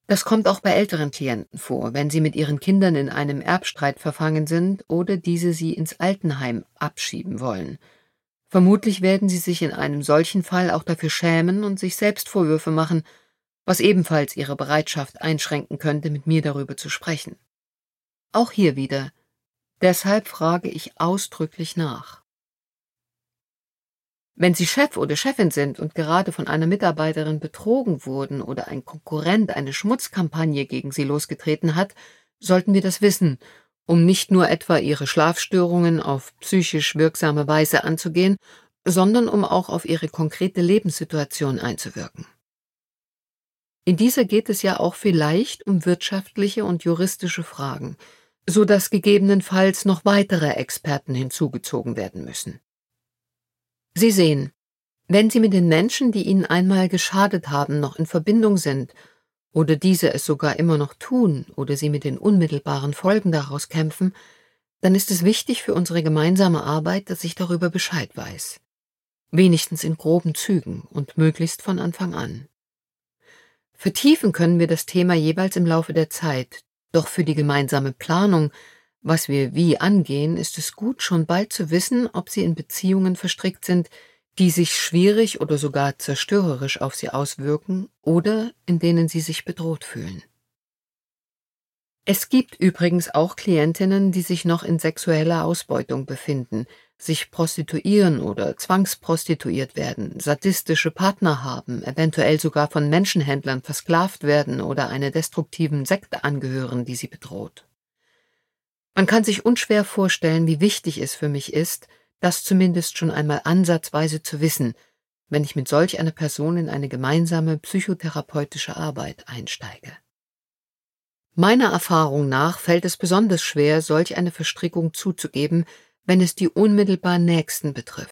Das kommt auch bei älteren Klienten vor, wenn sie mit ihren Kindern in einem Erbstreit verfangen sind oder diese sie ins Altenheim abschieben wollen. Vermutlich werden sie sich in einem solchen Fall auch dafür schämen und sich selbst Vorwürfe machen, was ebenfalls ihre Bereitschaft einschränken könnte, mit mir darüber zu sprechen. Auch hier wieder. Deshalb frage ich ausdrücklich nach. Wenn Sie Chef oder Chefin sind und gerade von einer Mitarbeiterin betrogen wurden oder ein Konkurrent eine Schmutzkampagne gegen Sie losgetreten hat, sollten wir das wissen, um nicht nur etwa Ihre Schlafstörungen auf psychisch wirksame Weise anzugehen, sondern um auch auf Ihre konkrete Lebenssituation einzuwirken. In dieser geht es ja auch vielleicht um wirtschaftliche und juristische Fragen, so dass gegebenenfalls noch weitere Experten hinzugezogen werden müssen. Sie sehen, wenn Sie mit den Menschen, die Ihnen einmal geschadet haben, noch in Verbindung sind oder diese es sogar immer noch tun oder Sie mit den unmittelbaren Folgen daraus kämpfen, dann ist es wichtig für unsere gemeinsame Arbeit, dass ich darüber Bescheid weiß. Wenigstens in groben Zügen und möglichst von Anfang an. Vertiefen können wir das Thema jeweils im Laufe der Zeit, doch für die gemeinsame Planung, was wir wie angehen, ist es gut, schon bald zu wissen, ob Sie in Beziehungen verstrickt sind, die sich schwierig oder sogar zerstörerisch auf Sie auswirken oder in denen Sie sich bedroht fühlen. Es gibt übrigens auch Klientinnen, die sich noch in sexueller Ausbeutung befinden, sich prostituieren oder zwangsprostituiert werden, sadistische Partner haben, eventuell sogar von Menschenhändlern versklavt werden oder einer destruktiven Sekte angehören, die sie bedroht. Man kann sich unschwer vorstellen, wie wichtig es für mich ist, das zumindest schon einmal ansatzweise zu wissen, wenn ich mit solch einer Person in eine gemeinsame psychotherapeutische Arbeit einsteige. Meiner Erfahrung nach fällt es besonders schwer, solch eine Verstrickung zuzugeben, wenn es die unmittelbar Nächsten betrifft.